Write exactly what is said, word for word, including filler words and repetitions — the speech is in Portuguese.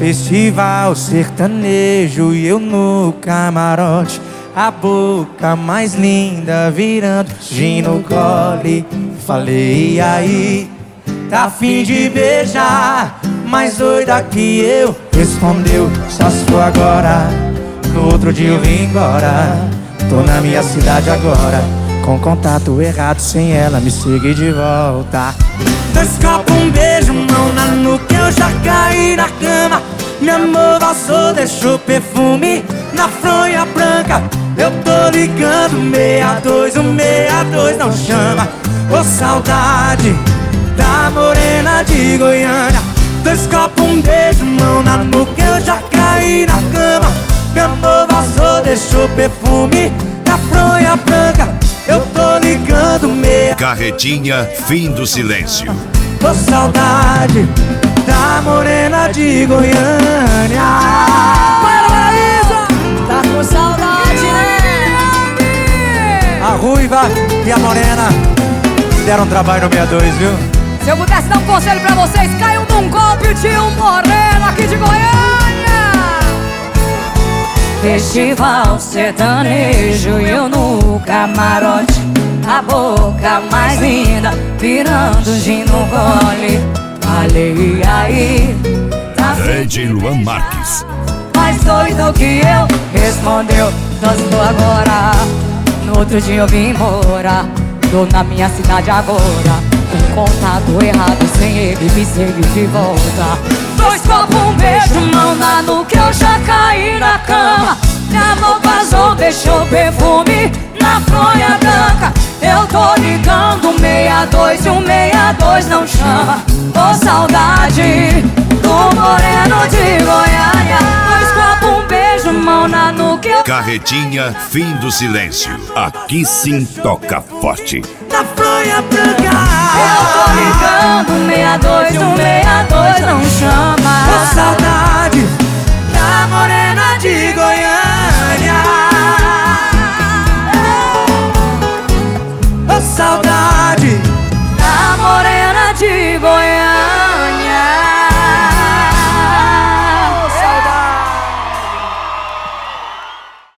Festival sertanejo e eu no camarote, a boca mais linda virando gin no gole. Falei, e aí, tá afim de beijar? Mais doida que eu, respondeu, só se for agora. No outro dia eu vim embora, tô na minha cidade agora, com contato errado, sem ela me seguir de volta. Dois copos, um beijo, mão na nuca, eu já caí na cama. Meu amor vazou, deixou perfume na fronha branca. Eu tô ligando, meia dois, um meia dois não chama. Ô saudade da morena de Goiânia. Dois copos, um beijo, mão na nuca, eu já caí na cama. Meu amor vazou, deixou perfume na fronha branca. Eu tô ligando, meia... Carretinha, fim do silêncio. Ô saudade da morena de Goiânia. Para, Paraíso! Tá com saudade, né? A ruiva e a morena deram trabalho no meia dois, viu? Se eu pudesse dar um conselho pra vocês, caiam num golpe de um moreno aqui de Goiânia. Festival sertanejo e eu no camarote, a boca mais linda virando gin no gole. Falei, e aí, tá D J Luan Marques. mais doido que eu, respondeu, só se for agora. No outro dia eu vim morar, tô na minha cidade agora, com contato errado, sem ele me seguir de volta. Dois copos, um beijo, mão na nuca, eu já caí na cama. Minha mão vazou, deixou perfume na fronha branca. Eu tô ligando, meia dois e um meia dois não chama. Ô saudade do moreno de Goiânia. Dois copos, um beijo, mão na nuca, eu... Carretinha, fim do silêncio. Aqui sim toca forte. Na fronha branca. Eu tô ligando, meia dois, um meia dois não chama. Ô saudade da morena de Goiânia. Ô saudade